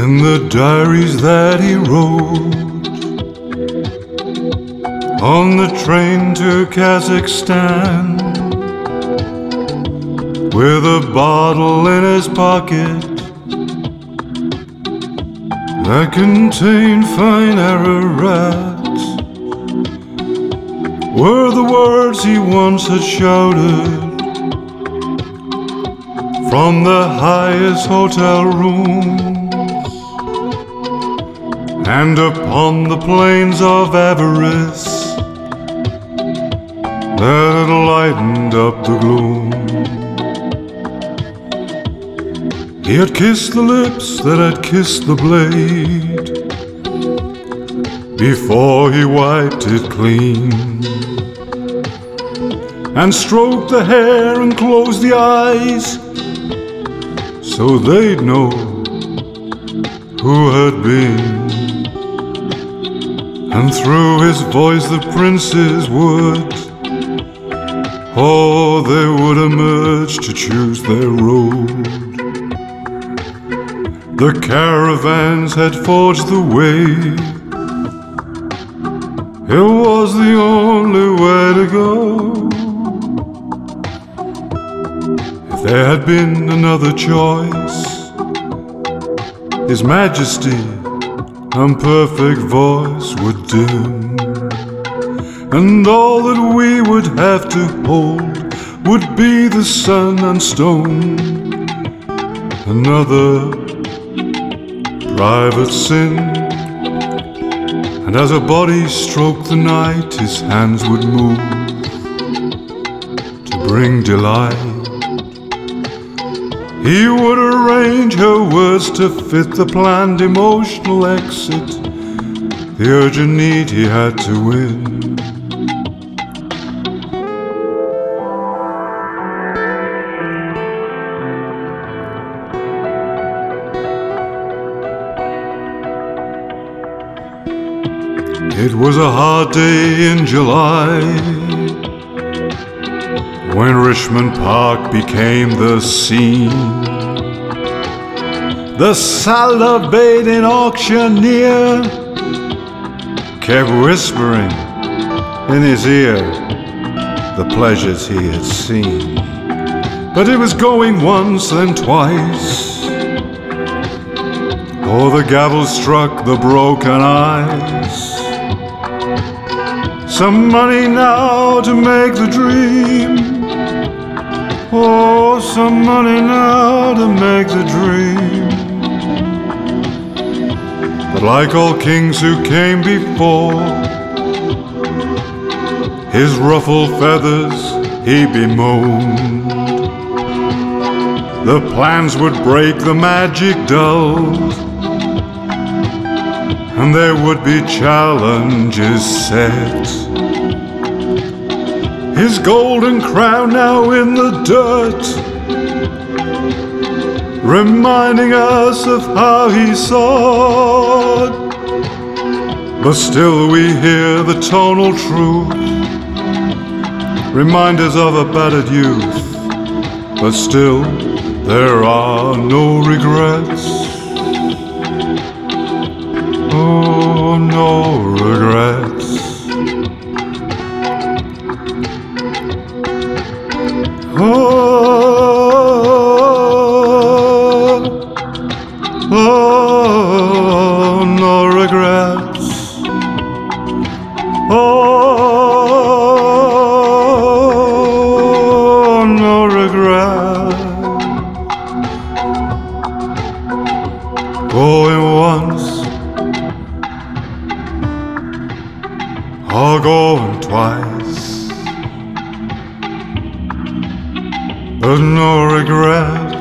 and the diaries that he wrote on the train to Kazakhstan, with a bottle in his pocket that contained fine Ararats, were the words he once had shouted from the highest hotel rooms, and upon the plains of avarice that had lightened up the gloom. He had kissed the lips that had kissed the blade before he wiped it clean, and stroked the hair and closed the eyes so they'd know who had been. And through his voice the princes would, oh, they would emerge to choose their road. The caravans had forged the way. It was the only way to go. If there had been another choice, His Majesty and perfect voice would dim, and all that we would have to hold would be the sun and stone. Another private sin, and as a body stroked the night, his hands would move to bring delight. He would arrange her words to fit the planned emotional exit, the urgent need he had to win. It was a hard day in July when Richmond Park became the scene. The salivating auctioneer kept whispering in his ear the pleasures he had seen. But it was going once, then twice. Oh, the gavel struck the broken eyes. Some money now to make the dream. Oh, some money now to make the dream. But like all kings who came before, his ruffled feathers he bemoaned. The plans would break the magic dull, and there would be challenges set. His golden crown now in the dirt, reminding us of how he soared. But still we hear the tonal truth, reminders of a battered youth. But still there are no regrets. Oh, no regrets. Oh, no regrets. Oh, no regrets. Going once, or going twice, but no regrets.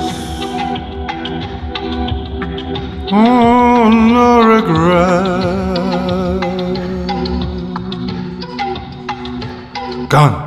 Oh, no regrets. Gone.